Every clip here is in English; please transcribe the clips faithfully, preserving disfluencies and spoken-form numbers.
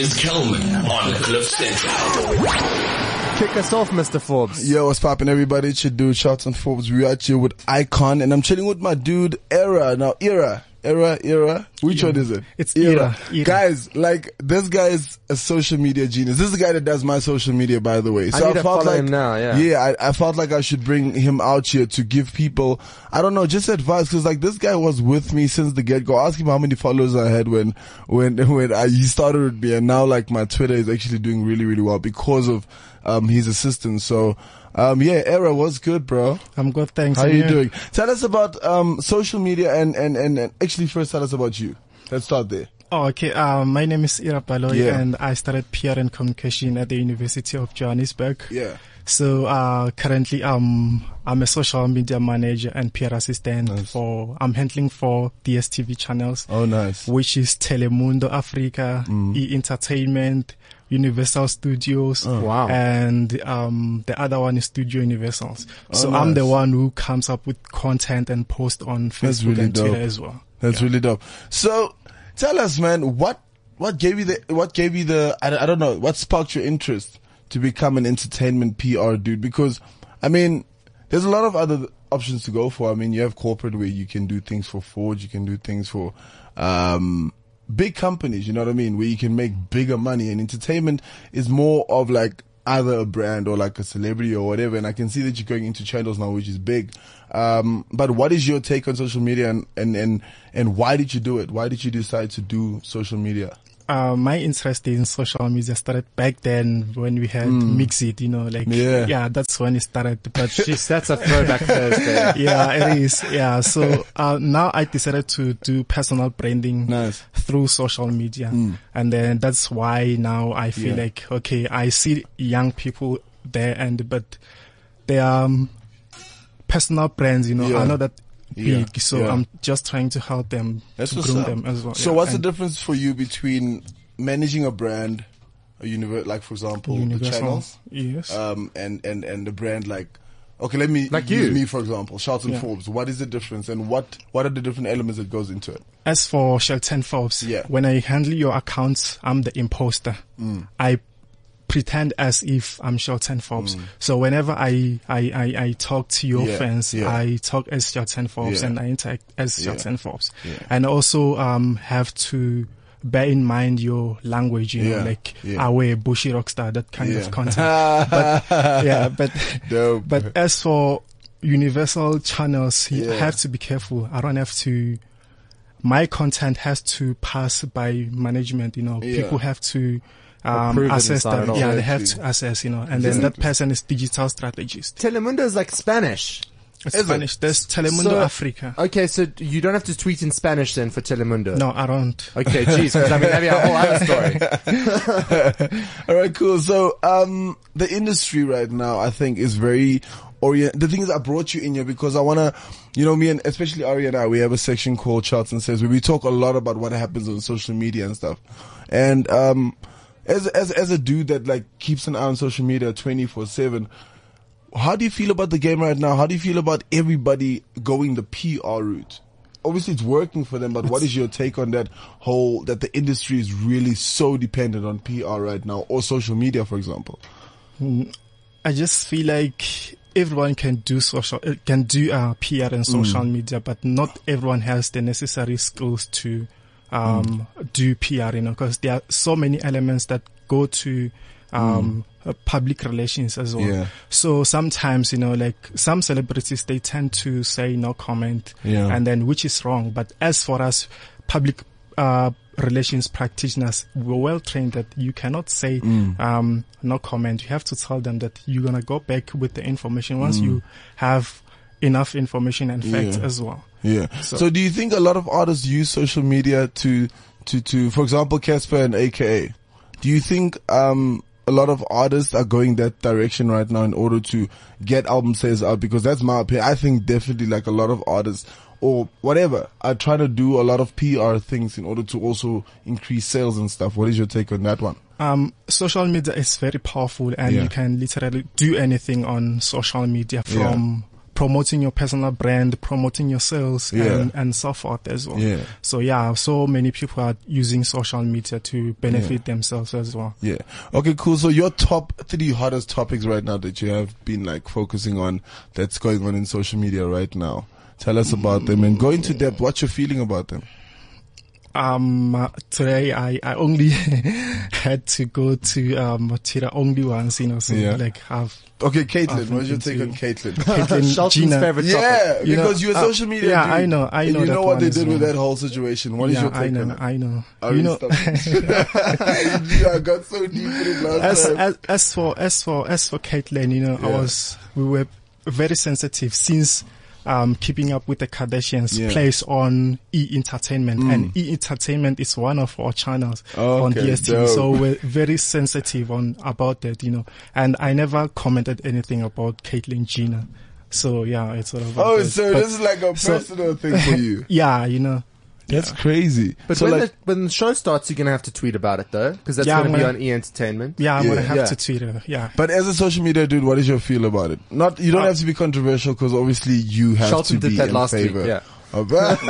is Kelman on Cliff Central. Kick us off, Mister Forbes. Yo, what's poppin', everybody? It's your dude, Charlton Forbes. We're out here with Icon, and I'm chilling with my dude, Era. Now, Era, Era, Era. Which yeah. one is it? It's Era. Era. Guys, like, this guy is a social media genius. This is the guy that does my social media, by the way. So I, need I to felt follow like, him now, yeah. Yeah, I, I felt like I should bring him out here to give people, I don't know, just advice, cause like this guy was with me since the get-go. Ask him how many followers I had when, when, when I, he started with me, and now like my Twitter is actually doing really, really well because of, um, his assistance. So, Um, yeah, Era, what's good, bro? I'm good, thanks. How are you yeah. doing? Tell us about, um, social media and, and, and, and actually first tell us about you. Let's start there. Oh, okay. Um, my name is Era Baloy, Yeah. and I studied P R and Communication at the University of Johannesburg. Yeah. So, uh, currently, um, I'm a social media manager and P R assistant Nice. for, I'm handling for D S T V channels. Oh, nice. Which is Telemundo Africa, Mm. E Entertainment, Universal Studios. Oh. Wow. And, um, the other one is Studio Universals. Oh, so I'm the nice. one who comes up with content and post on That's Facebook really and Twitter dope. as well. That's Yeah. really dope. So, tell us, man, what, what gave you the, what gave you the, I, I don't know, what sparked your interest to become an entertainment P R dude? Because, I mean, there's a lot of other options to go for. I mean, you have corporate where you can do things for Ford, you can do things for, um, big companies, you know what I mean, where you can make bigger money, and entertainment is more of like either a brand or like a celebrity or whatever. And I can see that you're going into channels now, which is big. Um, but what is your take on social media, and, and, and, and why did you do it? Why did you decide to do social media? Uh, my interest in social media started back then when we had Mm. Mixit, you know, like, Yeah. yeah, that's when it started. But Jeez, that's a throwback Thursday. yeah, it is. Yeah. So, uh, now I decided to do personal branding Nice. through social media. Mm. And then that's why now I feel Yeah. like, okay, I see young people there, and, but they are um, personal brands, you know, Yeah. are not that Yeah. big. So Yeah. I'm just trying to help them That's to what's groom up. them as well. So yeah. what's And the difference for you between managing a brand, a universe, like for example, the Universal, channels, yes. um, and, and, and the brand like, okay, let me Like use you. me for example, Charlton Yeah. Forbes. What is the difference, and what, what are the different elements that goes into it? As for Shelton Forbes, Yeah. when I handle your accounts, I'm the imposter. Mm. I pretend as if I'm Shelton Forbes. Mm. So whenever I, I, I, I talk to your Yeah, fans, yeah. I talk as Shelton Forbes Yeah. and I interact as Yeah. Shelton Forbes. Yeah. And also, um, have to bear in mind your language, you Yeah, know, like yeah. Awe, Bushy Rockstar, that kind Yeah. of content. but, yeah, but, Dope. but as for universal channels, you Yeah. have to be careful. I don't have to, my content has to pass by management, you know, Yeah. people have to, um, Approve it assess and sign them. it off. Yeah, they have Exactly. to assess, you know, and then that person is digital strategist. Telemundo is like Spanish. It's Is it? Spanish. There's Telemundo So- Africa. Okay, so you don't have to tweet in Spanish then for Telemundo? No, I don't. Okay, geez, because I mean, that'd be a whole other story. All right, cool. So, um, the industry right now, I think, is very orient. The thing is, I brought you in here because I want to, you know, me and especially Ari and I, we have a section called Charts and Says where we talk a lot about what happens on social media and stuff. And, um, as, as, as a dude that like keeps an eye on social media twenty-four seven, how do you feel about the game right now? How do you feel about everybody going the P R route? Obviously it's working for them, but what is your take on that whole, that the industry is really so dependent on P R right now, or social media, for example? I just feel like everyone can do social, uh, can do uh, P R and social Mm. media, but not everyone has the necessary skills to um, mm. do P R, you know, because there are so many elements that go to um, mm. uh, public relations as well. Yeah. So sometimes, you know, like some celebrities, they tend to say no comment, Yeah. and then which is wrong. But as for us, public uh, relations practitioners, we're well trained that you cannot say Mm. um, no comment. You have to tell them that you're gonna go back with the information once Mm. you have enough information and facts Yeah. as well. Yeah. So- So, do you think a lot of artists use social media to, to, to, for example, Casper and A K A? Do you think, um, a lot of artists are going that direction right now in order to get album sales out? Because that's my opinion. I think definitely like a lot of artists or whatever are trying to do a lot of P R things in order to also increase sales and stuff. What is your take on that one? Um, social media is very powerful, and Yeah. you can literally do anything on social media, from promoting your personal brand, promoting your sales, Yeah. and, and so forth as well. Yeah. So yeah, so many people are using social media to benefit themselves as well. Yeah. Okay, cool. So your top three hottest topics right now that you have been like focusing on that's going on in social media right now. Tell us about them and go into depth. What's your feeling about them? Um, uh, today I, I only had to go to, um, Twitter only once, you know, so Yeah. like have Okay, Caitlin, I've what's your been take to- on Caitlin? Caitlyn Shelton's Jenner. favorite Yeah, topic. You know, because you're a uh, social media yeah, dude. I know, I And know you that know what one they as did with well. that whole situation. What is yeah, your take I know, on it? I know. Oh, you know, stop it. I got so deep in it last as, time. as as for as for as for Caitlyn, you know, I Yeah. was we were very sensitive since um Keeping Up with the Kardashians Yeah. plays on E Entertainment, and E Entertainment is one of our channels on Okay, D S T V. dope. So we're very sensitive on about that, you know. And I never commented anything about Caitlyn Jenner. So yeah, it's sort of about Oh, that. so But- this is like a so- personal thing for you. yeah, you know. That's crazy. But so when, like, the, when the show starts, you're going to have to tweet about it, though, because that's Yeah, going to be I'm on E! Entertainment. Yeah, I'm Yeah. gonna have Yeah. to tweet her. Yeah. but as a social media dude, what is your feel about it? Not, you don't Uh, have to be controversial because obviously you have Shelton to did be that in last favor. week, yeah. Of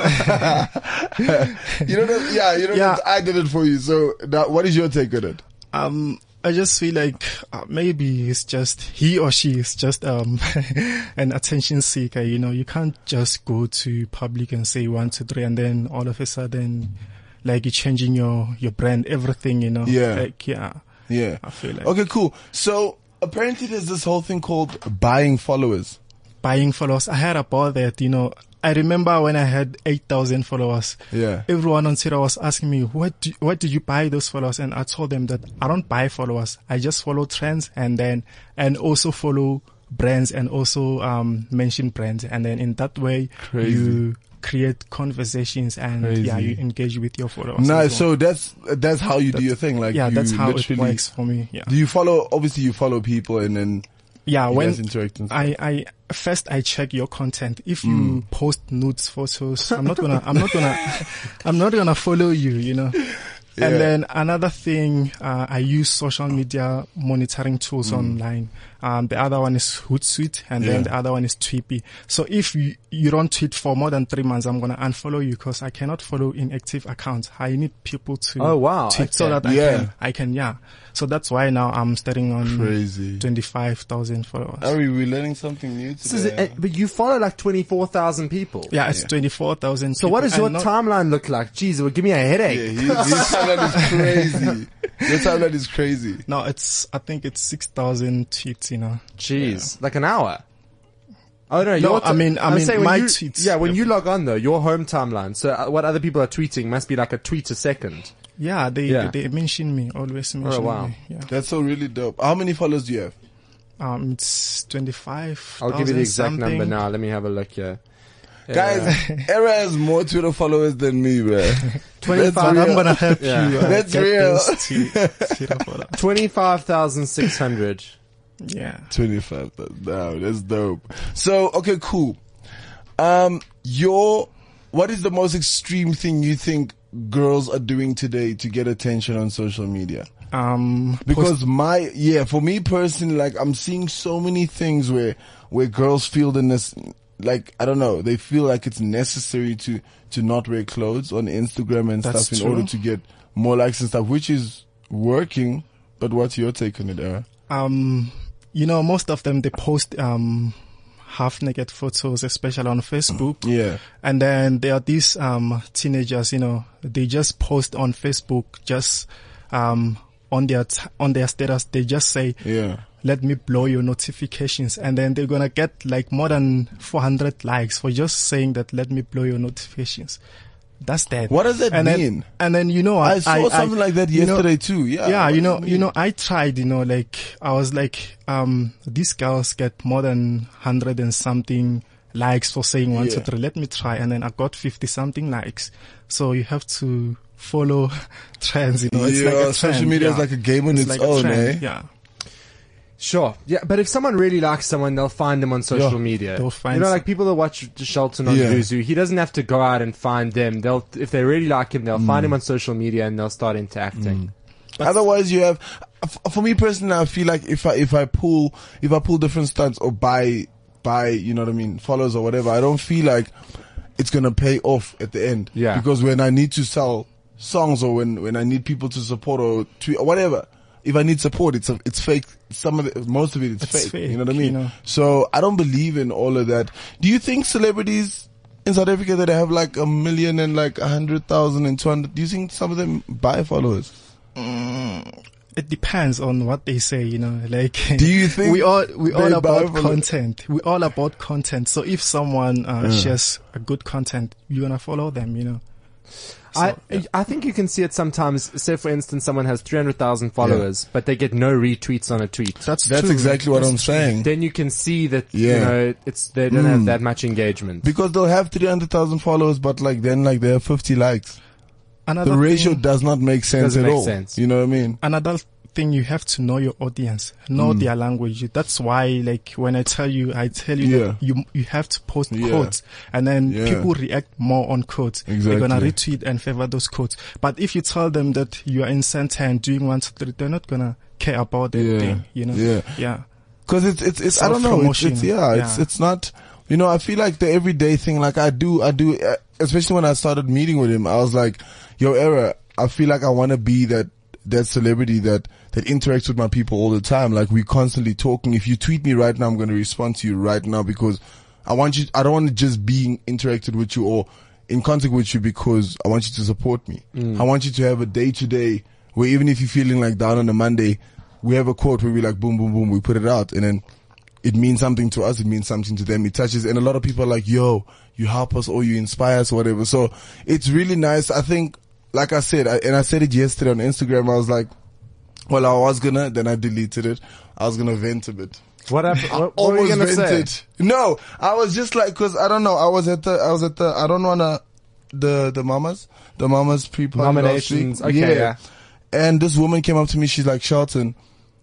you don't know, yeah, you don't Yeah. know, I did it for you. So now, what is your take on it? Um, I just feel like uh, maybe it's just he or she is just um an attention seeker. You know, you can't just go to public and say one, two, three, and then all of a sudden, like you're changing your your brand, everything. You know, Yeah. like yeah, Yeah. I feel like Okay, cool. So apparently there's this whole thing called buying followers. buying followers. I heard about that. You know, I remember when I had eight thousand followers. Yeah. Everyone on Twitter was asking me, what do, what did you buy those followers? And I told them that I don't buy followers. I just follow trends and then, and also follow brands and also, um, mention brands. And then in that way, Crazy. you create conversations and Crazy. yeah, you engage with your followers. Nice. as So well. that's, that's how you do your thing. Like, yeah, you that's how it literally- works for me. Yeah. Do you follow, obviously you follow people and then Yeah. you When guys interact and stuff. I, I, first I check your content. If you Mm. post nudes, photos, I'm not gonna, I'm not gonna, I'm not gonna follow you, you know. Yeah. And then another thing, uh, I use social media monitoring tools online. Um, the other one is Hootsuite, and Yeah. then the other one is Tweepy. So if you, you don't tweet for more than three months, I'm gonna unfollow you because I cannot follow inactive accounts. I need people to Oh, wow. tweet so Okay. that I Yeah. can, I can, yeah. So that's why now I'm starting on Crazy. twenty-five thousand followers. Ari, we're learning something new This is today. it, but you follow like twenty-four thousand people. Yeah, it's twenty-four thousand. So what does your not, timeline look like? Jeez, it would give me a Yeah, headache. his, his timeline is crazy. Your timeline is crazy. No, it's, I think it's six thousand tweets, you know. Jeez, like an hour. Oh no, No, your I mean- I I'm mean, saying when my you- tweets- Yeah, when you log on though, your home timeline. So uh, what other people are tweeting must be like a tweet a second. Yeah, they, Yeah. they mention me, always mention wow. me. Yeah. That's so really dope. How many followers do you have? Um, it's twenty-five. I'll give you the exact number now. Let me have a look here. Yeah. Guys, Era has more Twitter followers than me, bro. twenty-five. That's I'm real. gonna help Yeah. you. Uh, That's get real. those tweet- Twitter followers. twenty-five thousand six hundred. Yeah. twenty-five. No, that's dope. So, okay, cool. Um, your, what is the most extreme thing you think girls are doing today to get attention on social media? Um, Because my, yeah, for me personally, like I'm seeing so many things where, where girls feel the, nec- like, I don't know, they feel like it's necessary to, to not wear clothes on Instagram and That's stuff in true. order to get more likes and stuff, which is working. But what's your take on it, Era? um, you know, most of them, they post, um, half naked photos, especially on Facebook. Yeah. And then there are these, um, teenagers, you know, they just post on Facebook, just, um, on their, t- on their status, they just say, Yeah. let me blow your notifications. And then they're going to get like more than four hundred likes for just saying that, let me blow your notifications. That's that. What does that and mean? Then, and then, you know, I saw something like that you know, yesterday too. Yeah. yeah, What you does know, it you mean? know, I tried, you know, like, I was like, um, these girls get more than hundred and something likes for saying one, Yeah. two, three. Let me try. And then I got fifty something likes. So you have to follow trends, you know, it's yeah, like a trend. social media yeah. is like a game on its, like a own, trend, eh? Yeah. Sure. Yeah, but if someone really likes someone, they'll find them on social Yeah, media. they'll find you know, some- like people that watch Shelton on Yeah. Zuzu, he doesn't have to go out and find them. They'll, if they really like him, they'll find him on social media and they'll start interacting. Otherwise, you have. f- For me personally, I feel like if I if I pull if I pull different stunts or buy buy, you know what I mean, followers or whatever, I don't feel like it's gonna pay off at the end. Yeah. Because when I need to sell songs or when, when I need people to support or tweet or whatever, if I need support, it's a, it's fake. Some of it, most of it, it's, It's fake, fake, You know what I mean? you know. So I don't believe in all of that. Do you think celebrities in South Africa that have like a million and like a hundred thousand and two hundred, do you think some of them buy followers? It depends on what they say, you know, like. Do you think we all, we they all buy about for- content. We all about content. So if someone, uh, shares a good content, you're gonna follow them, you know. I So, yeah. I think you can see it sometimes. Say, for instance, someone has three hundred thousand followers, but they get no retweets on a tweet. That's That's true. exactly what That's I'm saying. Then you can see that Yeah. you know it's they don't have that much engagement. Because they'll have three hundred thousand followers, but like then like they have fifty likes. Another The ratio thing, does not make sense Doesn't at make all. sense. You know what I mean? another thing, you have to know your audience, know their language. That's why, like, when I tell you, I tell you Yeah. that you you have to post Yeah. quotes, and then Yeah. people react more on quotes. They're gonna Exactly. retweet and favor those quotes. But if you tell them that you are in center and doing one, two, three, they're not gonna care about that Yeah. thing. You know? Yeah. Yeah. Cause it's, it's, it's, I don't know. It's, Self-promotion. it's, yeah, it's, Yeah. it's not, you know, I feel like the everyday thing, like I do, I do, uh, especially when I started meeting with him, I was like, yo, Era, I feel like I want to be that, that celebrity that, that interacts with my people all the time. Like we constantly talking. If you tweet me right now, I'm going to respond to you right now because I want you, I don't want to just be interacted with you or in contact with you because I want you to support me. I want you to have a day to day where even if you're feeling like down on a Monday, we have a quote where we like boom, boom, boom, we put it out and then it means something to us. It means something to them. It touches. And a lot of people are like, yo, you help us or you inspire us or whatever. So it's really nice. I think, like I said, I, and I said it yesterday on Instagram, I was like, well, I was gonna, then I deleted it. I was gonna vent a bit. What happened? What, what were you gonna say? No, I was just like, cause I don't know. I was at the, I was at the, I don't wanna, the, the mamas, the mamas pre-party last week. Nominations. Okay, yeah. And this woman came up to me. She's like, Shelton,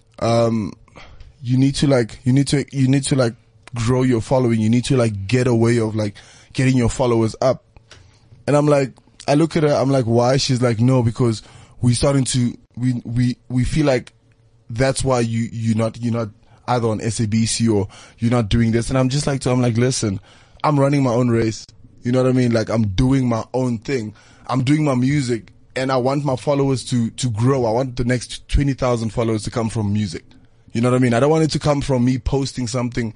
um, you need to like, you need to, you need to like grow your following. You need to like get a way of like getting your followers up. And I'm like, I look at her, I'm like, why? She's like, no, because we starting to, we, we, we feel like that's why you, you're not, you're not either on S A B C or you're not doing this. And I'm just like, to, I'm like, listen, I'm running my own race. You know what I mean? Like I'm doing my own thing. I'm doing my music and I want my followers to, to grow. I want the next twenty thousand followers to come from music. You know what I mean? I don't want it to come from me posting something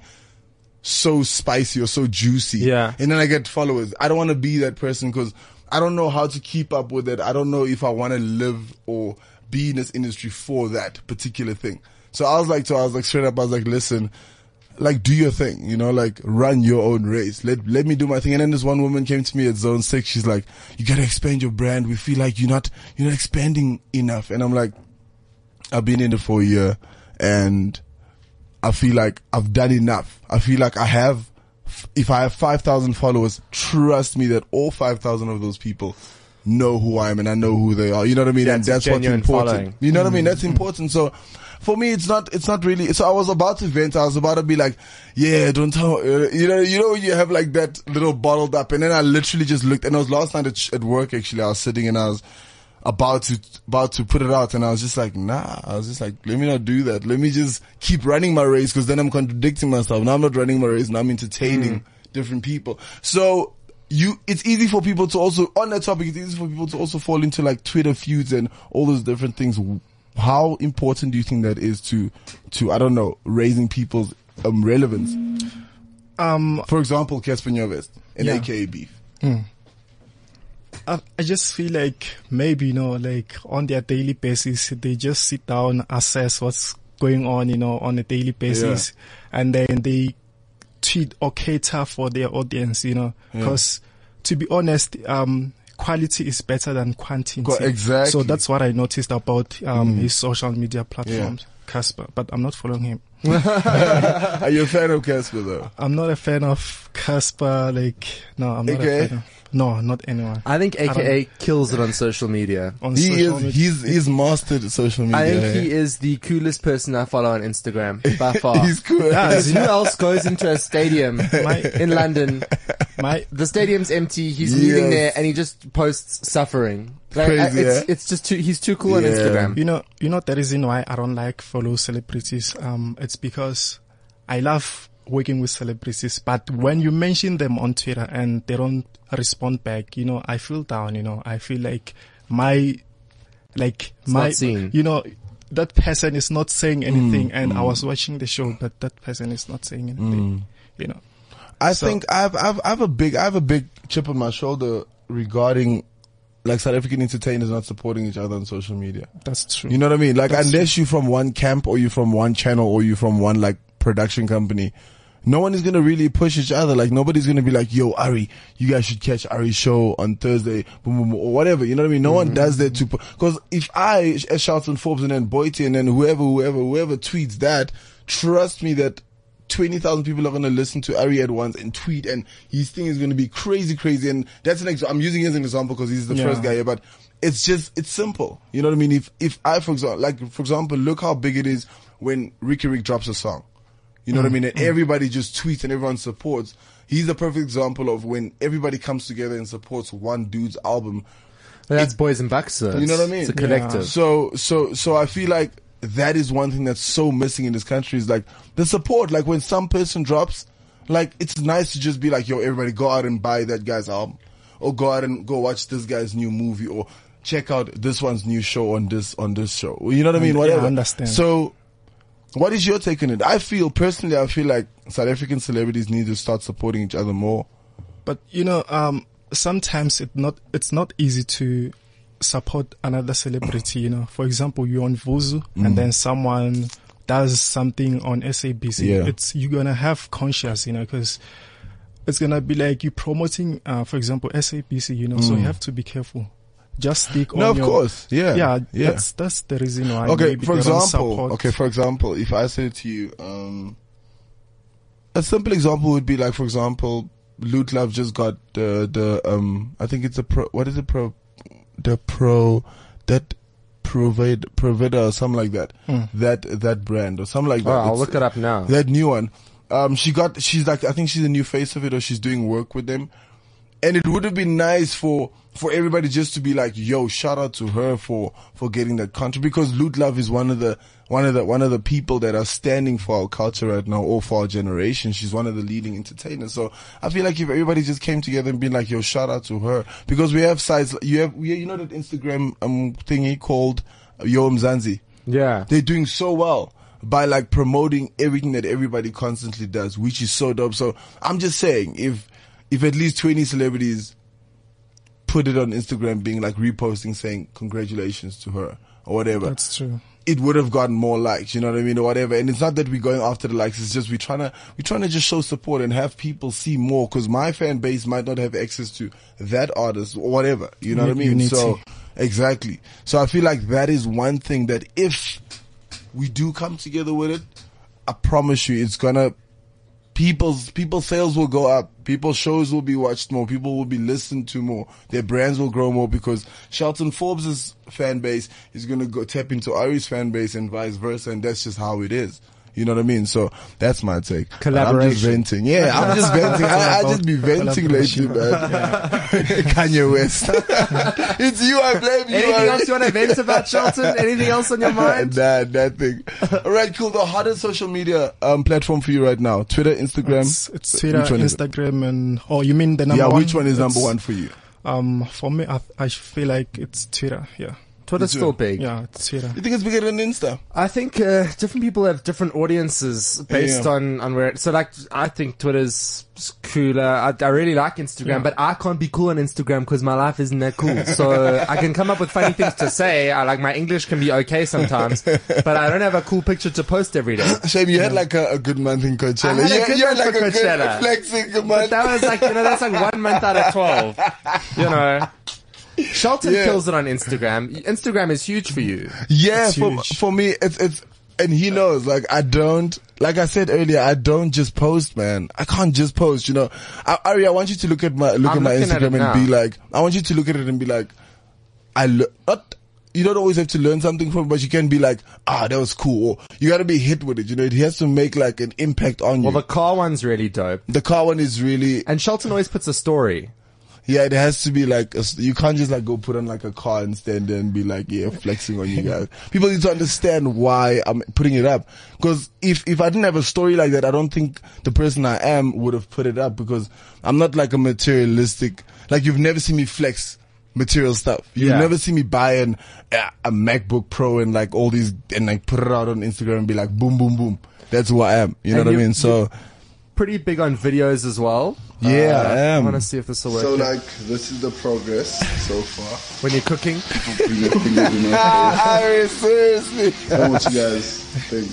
so spicy or so juicy. Yeah. And then I get followers. I don't want to be that person because I don't know how to keep up with it. I don't know if I want to live or be in this industry for that particular thing. So I was like, so I was like straight up, I was like, listen, like do your thing, you know, like run your own race. Let, let me do my thing. And then this one woman came to me at Zone six. She's like, you got to expand your brand. We feel like you're not, you're not expanding enough. And I'm like, I've been in it for a year and I feel like I've done enough. I feel like I have, if I have five thousand followers, trust me that all five thousand of those people know who I am and I know who they are. You know what I mean? Yeah, and it's a that's what's genuine important. following. You know what I mean? That's important. So for me, it's not, it's not really, so I was about to vent. I was about to be like, yeah, don't tell, uh, you know, you know, you have like that little bottled up. And then I literally just looked and it was last night at, at work actually. I was sitting and I was about to, about to put it out and I was just like, nah, I was just like, let me not do that. Let me just keep running my race because then I'm contradicting myself. Now I'm not running my race. Now I'm entertaining mm. different people. So you, it's easy for people to also, on that topic, it's easy for people to also fall into like Twitter feuds and all those different things. How important do you think that is to, to, I don't know, raising people's um, relevance? Um, For example, Casper Nyovest and Yeah. A K A Beef. Mm. I, I just feel like maybe, you know, like on their daily basis, they just sit down, assess what's going on, you know, on a daily basis, and then they tweet or cater for their audience, you know, because to be honest, um, quality is better than quantity. Co- exactly. So that's what I noticed about um, mm. his social media platforms, Casper, but I'm not following him. Are you a fan of Casper though? I'm not a fan of Casper, like, no, I'm not A K A? a fan of, no, not anyone. I think A K A kills it on social media. On He social is, media. he's, he's mastered social media. I think eh? he is the coolest person I follow on Instagram by far. He's cool. Because who else goes into a stadium My- in London? My, The stadium's empty. He's Yes. kneeling there and he just posts suffering. Like, Crazy, I- it's, yeah? it's just too. He's too cool on Yeah. Instagram. you know, you know the reason why I don't like follow celebrities. Um, it's because I love working with celebrities, but when you mention them on Twitter and they don't respond back, you know, I feel down, you know, I feel like my, like It's my, not seen. you know, that person is not saying anything, Mm, and mm. I was watching the show, but that person is not saying anything, Mm. you know. I So- think I've, I've, I have a big, I have a big chip on my shoulder regarding like South African entertainers not supporting each other on social media. That's true. You know what I mean? Like That's unless you're from one camp or you're from one channel or you're from one like production company, no one is going to really push each other. Like nobody's going to be like, yo, Ari, you guys should catch Ari's show on Thursday, boom, boom, boom, or whatever. You know what I mean? No Mm-hmm. one does that to, cause if I, as Charlton Forbes and then Boyti and then whoever, whoever, whoever tweets that, trust me that twenty thousand people are going to listen to Ari at once and tweet, and his thing is going to be crazy, crazy. And that's an example. I'm using him as an example because he's the Yeah. first guy here, but it's just, it's simple. You know what I mean? If, if I, for example, like, for example, look how big it is when Ricky Rick drops a song. You know what I mean? And everybody just tweets and everyone supports. He's a perfect example of when everybody comes together and supports one dude's album. That's Boys and Bucks. though. You know what I mean? It's a collective. So, so, so I feel like that is one thing that's so missing in this country is like the support. Like when some person drops, like it's nice to just be like, yo, everybody go out and buy that guy's album, or go out and go watch this guy's new movie, or check out this one's new show on this, on this show. You know what I mean? Yeah, I Whatever. understand. So what is your take on it? I feel personally, I feel like South African celebrities need to start supporting each other more. But you know, um, sometimes it not it's not easy to support another celebrity. You know, for example, you're on Vuzu and then someone does something on S A B C. Yeah. It's you're gonna have conscience, you know, because it's gonna be like you promoting, uh, for example, S A B C. You know, so you have to be careful. Just stick on No, of your, course. Yeah. yeah, Yeah. That's that's the reason why. Okay, maybe for they don't example, support. okay, for example, if I said to you, um, a simple example would be like, for example, Loot Love just got the, the, um, I think it's a pro, what is it, pro, the pro, that provide, provider or something like that, that, that brand or something like that. Oh, I'll It's- look it up now. That new one. Um, she got, she's like, I think she's the new face of it, or she's doing work with them. And it would have been nice for, for everybody just to be like, yo, shout out to her for, for getting that country, because Loot Love is one of the, one of the, one of the people that are standing for our culture right now, or for our generation. She's one of the leading entertainers. So I feel like if everybody just came together and been like, yo, shout out to her, because we have sites, you have, we, you know that Instagram, um, thingy called Yo Mzansi. Yeah. They're doing so well by like promoting everything that everybody constantly does, which is so dope. So I'm just saying, if, if at least twenty celebrities put it on Instagram being like reposting saying congratulations to her or whatever, That's true. it would have gotten more likes, you know what I mean, or whatever. And it's not that we're going after the likes, it's just we're trying to, we're trying to just show support and have people see more, because my fan base might not have access to that artist or whatever, you know what I mean? Unity. So, exactly. So I feel like that is one thing that if we do come together with it, I promise you it's gonna, people's, people's sales will go up, people's shows will be watched more, people will be listened to more, their brands will grow more, because Charlton Forbes' fan base is gonna go tap into Ari's fan base and vice versa, and that's just how it is. You know what I mean? So that's my take. But I'm just Collaboration. venting. Yeah, I'm just venting. I, I just be venting lately, man. Kanye West. It's you, I blame you. Anything I- else you want to vent about, Shelton? Anything else on your mind? Nah, that thing. All right, cool. The hottest social media um, platform for you right now: Twitter, Instagram. It's, it's Twitter, Which one is it? Instagram, and oh, you mean the number Yeah, one? which one is number It's- one for you? Um, for me, I, I feel like it's Twitter. Yeah, Twitter's Me too. still big. yeah, it's Twitter. You think it's bigger than Insta? I think uh, different people have different audiences based Yeah. on, on where. So, like, I think Twitter's cooler. I, I really like Instagram, Yeah. but I can't be cool on Instagram because my life isn't that cool. So I can come up with funny things to say. I like my English can be okay sometimes, but I don't have a cool picture to post every day. Shame you had like a, a good month in Coachella. I had a You- good you had month like for a good Coachella. flexing But month. that was like, you know, that's like one month out of twelve. You know. Shelton Yeah. kills it on Instagram. Instagram is huge for you. Yeah, It's for, huge. for me, it's, it's, and he knows, like, I don't, like I said earlier, I don't just post, man. I can't just post, you know. I, Ari, I want you to look at my, look I'm at my looking at Instagram it and be now. like, I want you to look at it and be like, I lo- not, you don't always have to learn something from it, but you can be like, ah, that was cool. Or you gotta be hit with it, you know. It has to make like an impact on Well, you. the car one's really dope. The car one is really, And Shelton always puts a story. Yeah, it has to be like, a, you can't just like go put on like a car and stand there and be like, yeah, flexing on you guys. People need to understand why I'm putting it up. Cause if, if I didn't have a story like that, I don't think the person I am would have put it up, because I'm not like a materialistic, like you've never seen me flex material stuff. You've Yeah. never seen me buy an, uh, a MacBook Pro and like all these, and like put it out on Instagram and be like, boom, boom, boom. That's who I am. You know And what you- I mean? So, Pretty big on videos as well. Yeah, Uh, I am. I want to see if this will work. So like, this is the progress so far. When you're cooking, Putting your fingers in my face. ah, seriously. I don't know what you guys think.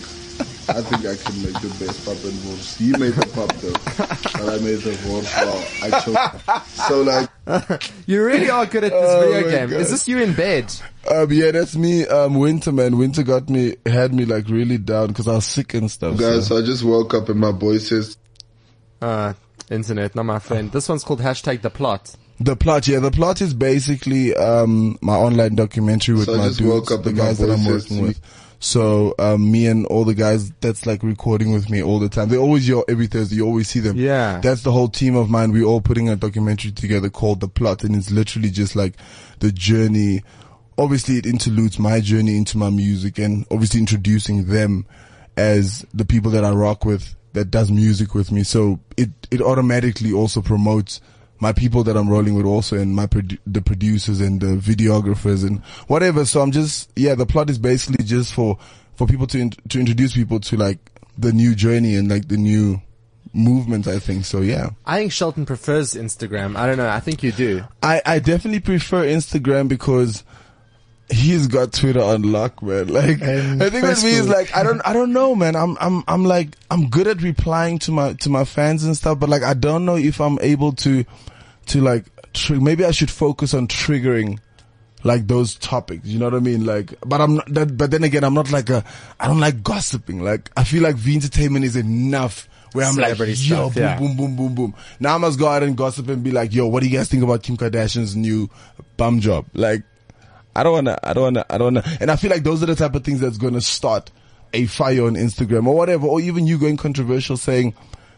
I think I can make the best pop and wolves. You made the pop though, but I made the wolves. Well, I choked. So like, you really are good at this Oh video my game. God. Is this you in bed? Um, yeah, that's me. Um, Winter, man. Winter got me, had me like really down because I was sick and stuff. guys, so. I just woke up and my boy says, Uh, internet, not my friend. This one's called hashtag the plot. The plot, yeah, the plot is basically um my online documentary with So I my just dudes, woke up the and my guys that boy I'm says working to me- with. So um me and all the guys that's like recording with me all the time. They always here every Thursday. You always see them. Yeah. That's the whole team of mine. We're all putting a documentary together called The Plot, and it's literally just like the journey. Obviously, it interludes my journey into my music, and obviously introducing them as the people that I rock with, that does music with me. So it, it automatically also promotes my people that I'm rolling with also, and my, produ- the producers and the videographers and whatever. So I'm just, yeah, the plot is basically just for, for people to, in- to introduce people to like the new journey and like the new movement, I think. So yeah. I think Shelton prefers Instagram. I don't know. I think you do. I, I definitely prefer Instagram because he's got Twitter on lock, man. Like, And I think with me is Facebook. like, I don't, I don't know, man. I'm, I'm, I'm like, I'm good at replying to my, to my fans and stuff, but like, I don't know if I'm able to, to like, tr- maybe I should focus on triggering like those topics. You know what I mean? Like, but I'm not, that, but then again, I'm not like a, I don't like gossiping. Like, I feel like V Entertainment is enough. Where I'm Celebrity like, yo, stuff, boom, yeah. boom, boom, boom, boom. Now I must go out and gossip and be like, yo, what do you guys think about Kim Kardashian's new bum job? Like, I don't wanna, I don't wanna, I don't wanna. And I feel like those are the type of things that's gonna start a fire on Instagram or whatever. Or even you going controversial saying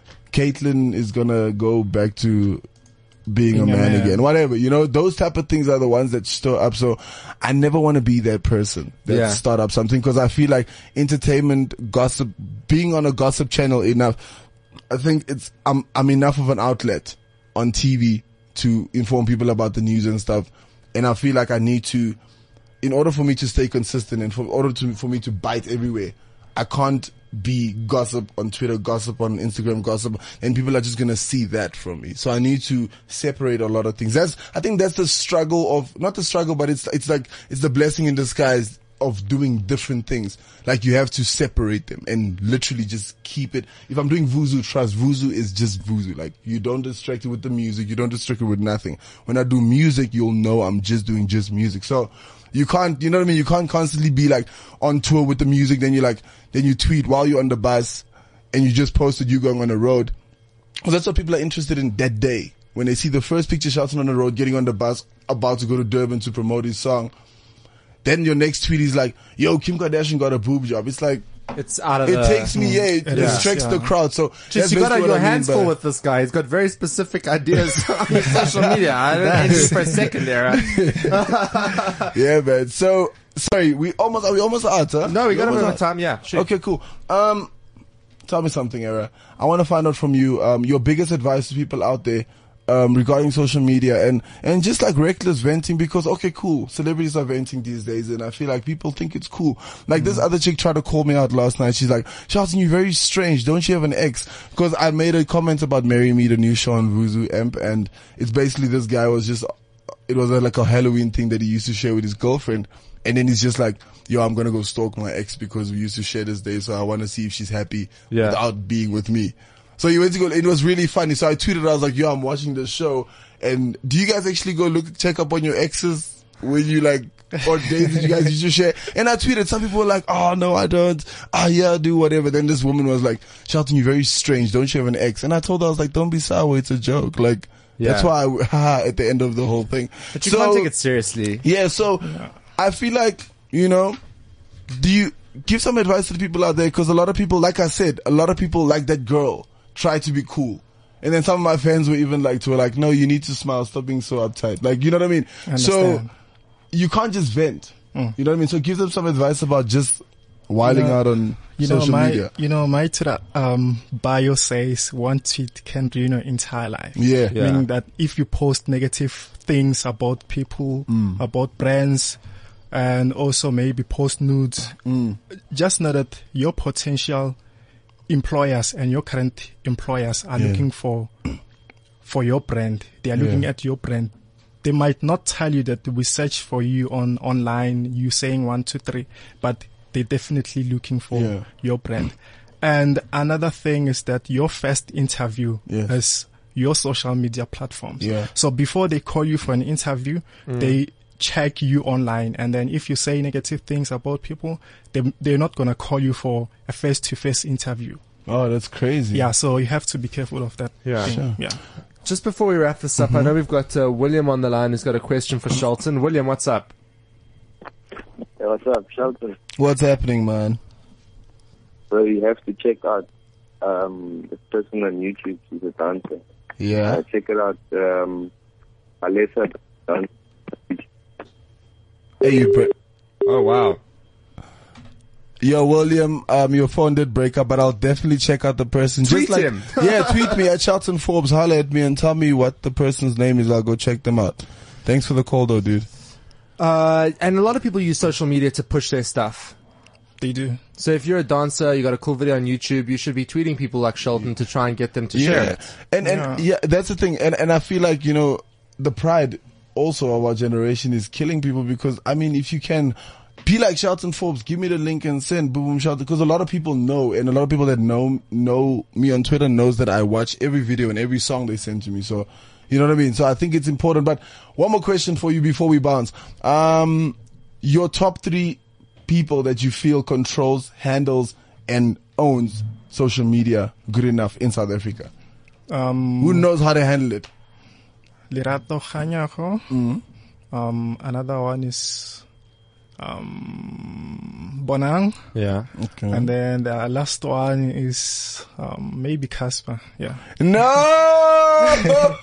Caitlyn is gonna go back to being, Being a a man, man. again, whatever. You know, those type of things are the ones that stir up. So I never want to be that person that Yeah. start up something, because I feel like entertainment, gossip, being on a gossip channel enough, I think it's, I'm, I'm enough of an outlet on T V to inform people about the news and stuff. And I feel like I need to, in order for me to stay consistent and for order to, for me to bite everywhere, I can't be gossip on Twitter, gossip on Instagram, gossip, and people are just gonna see that from me. So I need to separate a lot of things. That's, I think that's the struggle of, not the struggle, but it's, it's like, it's the blessing in disguise of doing different things. Like you have to separate them and literally just keep it. If I'm doing Vuzu, trust, Vuzu is just Vuzu. Like you don't distract it with the music, you don't distract it with nothing. When I do music, you'll know I'm just doing just music. So you can't, you know what I mean? You can't constantly be like on tour with the music, then you like, then you tweet while you're on the bus and you just posted you going on the road. Because that's what people are interested in that day. When they see the first picture Shelton on the road, getting on the bus, about to go to Durban to promote his song. Then your next tweet is like, yo, Kim Kardashian got a boob job. It's like, It's out of it the, takes me, yeah, it, It distracts is, the yeah. crowd. So Just that's you got basically your what I mean hands by- full with this guy. He's got very specific ideas on his social media. I don't envy you for a second there. Huh? Yeah, man. So, sorry, we almost, are we almost out, huh? No, we got a almost bit of out? time. Yeah, sure. Okay, cool. Um, tell me something, Era. I want to find out from you, um, your biggest advice to people out there, um, regarding social media and, and just like reckless venting, because, okay, cool. Celebrities are venting these days and I feel like people think it's cool. Like this other chick tried to call me out last night. She's like, Shelton, you're very strange. Don't you have an ex? Because I made a comment about Marry Me, the new show on Vuzu Amp, and it's basically this guy was just, it was a, like a Halloween thing that he used to share with his girlfriend. And then he's just like, yo, I'm going to go stalk my ex because we used to share this day. So I want to see if she's happy Yeah. without being with me. So he went to go, it was really funny. So I tweeted, I was like, yo, I'm watching the show. And do you guys actually go look, check up on your exes when you like, or days that you guys used to share? And I tweeted, some people were like, oh no, I don't. Ah, yeah, I do, whatever. Then this woman was like, Shelton, you're very strange. Don't you have an ex? And I told her, I was like, don't be sour. It's a joke. Like, Yeah. that's why I, haha, at the end of the whole thing. But you So- can't take it seriously. yeah, so I feel like, you know, do you give some advice to the people out there? Because a lot of people, like I said, a lot of people like that girl try to be cool. And then some of my fans were even like, to were like, no, you need to smile. Stop being so uptight. Like, you know what I mean? I so understand. you can't just vent. Mm. You know what I mean? So give them some advice about just wilding You know- out on You know, social my, media. you know, my Twitter, um, bio says one tweet can ruin your entire life. Yeah. Yeah. Meaning that if you post negative things about people, Mm. about brands, and also maybe post nudes, Mm. just know that your potential employers and your current employers are Yeah. looking for, for your brand. They are looking Yeah. at your brand. They might not tell you that we search for you on online, you saying one, two, three, but they're definitely looking for Yeah. your brand. And another thing is that your first interview Yes. is your social media platforms. Yeah. So before they call you for an interview, they check you online. And then if you say negative things about people, they, they're not going to call you for a face-to-face interview. Oh, that's crazy. Yeah. So you have to be careful of that. Yeah. thing. Sure. Yeah. Just before we wrap this up, Mm-hmm. I know we've got uh, William on the line who's got a question for Shelton. William, what's up? Hey, what's up, Shelton? What's happening, man? So you have to check out um, this person on YouTube. She's a dancer. Yeah. Uh, check it out. Um, Alessa Dancer. Hey, you bro. Oh, wow. Yo, William, um, your phone did break up, but I'll definitely check out the person. Tweet Just like, him. Yeah, tweet me at Shelton Forbes. Holler at me and tell me what the person's name is. I'll go check them out. Thanks for the call, though, dude. Uh, and a lot of people use social media to push their stuff. They do. So if you're a dancer, you got a cool video on YouTube, you should be tweeting people like Sheldon to try and get them to share it. And, and yeah. that's the thing. And, and I feel like, you know, the pride also of our generation is killing people because, I mean, if you can be like Shelton Forbes, give me the link and send boom boom Shelton, because a lot of people know, and a lot of people that know, know me on Twitter knows that I watch every video and every song they send to me. So, you know what I mean? So I think it's important. But one more question for you before we bounce. Um, your top three people that you feel controls, handles, and owns social media good enough in South Africa? Um, Who knows how to handle it? Lerato Kganyago. Mm-hmm. Um, another one is um, Bonang. Yeah. Okay. And then the last one is um, maybe Casper. Yeah. No!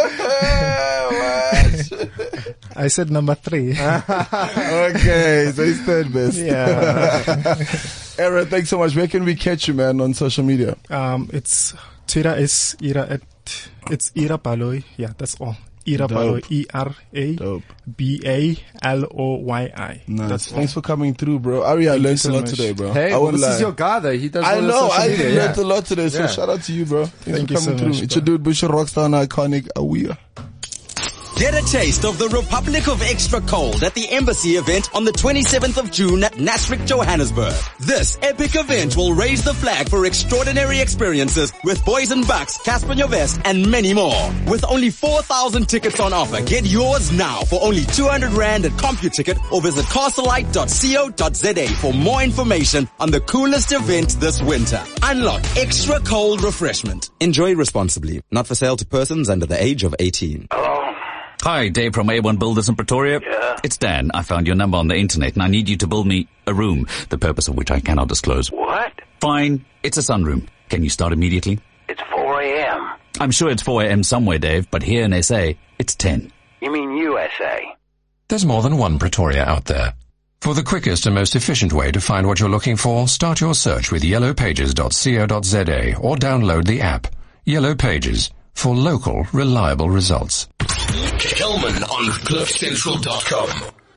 I said number three. Okay, so he's third best. Yeah. Era, thanks so much. Where can we catch you, man, on social media? um, it's Twitter is Ira at it's Ira Baloy. Yeah, that's all. Ira Dope. Baloy. E R A Dope. B A L O Y I. Nice. That's Thanks for coming through, bro. Ari, I Thank you learned so a lot much. today, bro. Hey, I well, won't this lie. is your guy, though. He does I all the know, social I media, learned yeah. a lot today, so Yeah. shout out to you, bro. Thanks Thank for you so coming through. much, It's bro. your dude, Busha Rockstar and iconic Awia. Get a taste of the Republic of Extra Cold at the Embassy event on the twenty-seventh of June at Nasrec, Johannesburg. This epic event will raise the flag for extraordinary experiences with Boys and Bucks, Casper Nyovest, and many more. With only four thousand tickets on offer, get yours now for only two hundred rand at CompuTicket or visit castlelight dot co dot za for more information on the coolest event this winter. Unlock extra cold refreshment. Enjoy responsibly. Not for sale to persons under the age of eighteen. Hi, Dave from A one Builders in Pretoria. Yeah. It's Dan. I found your number on the internet and I need you to build me a room, the purpose of which I cannot disclose. What? Fine. It's a sunroom. Can you start immediately? It's four a.m. I'm sure it's four a.m. somewhere, Dave, but here in S A, it's ten. You mean U S A? There's more than one Pretoria out there. For the quickest and most efficient way to find what you're looking for, start your search with yellow pages dot co dot za or download the app. Yellow Pages, for local, reliable results. Kelman on cliff central dot com.